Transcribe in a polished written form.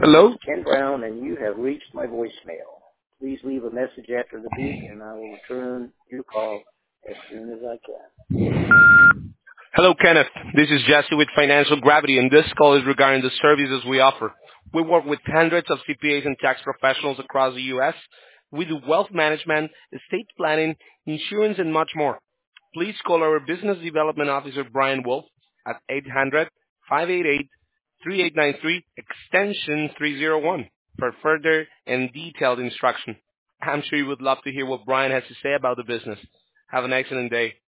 This Hello? is Ken Brown, and you have reached my voicemail. Please leave a message after the beep, and I will return your call as soon as I can. Hello, Kenneth. This is Jesse with Financial Gravity, and this call is regarding the services we offer. We work with hundreds of CPAs and tax professionals across the U.S. We do wealth management, estate planning, insurance, and much more. Please call our Business Development Officer, Brian Wolf, at 800-588-3893, extension 301, for further and detailed instruction. I'm sure you would love to hear what Brian has to say about the business. Have an excellent day.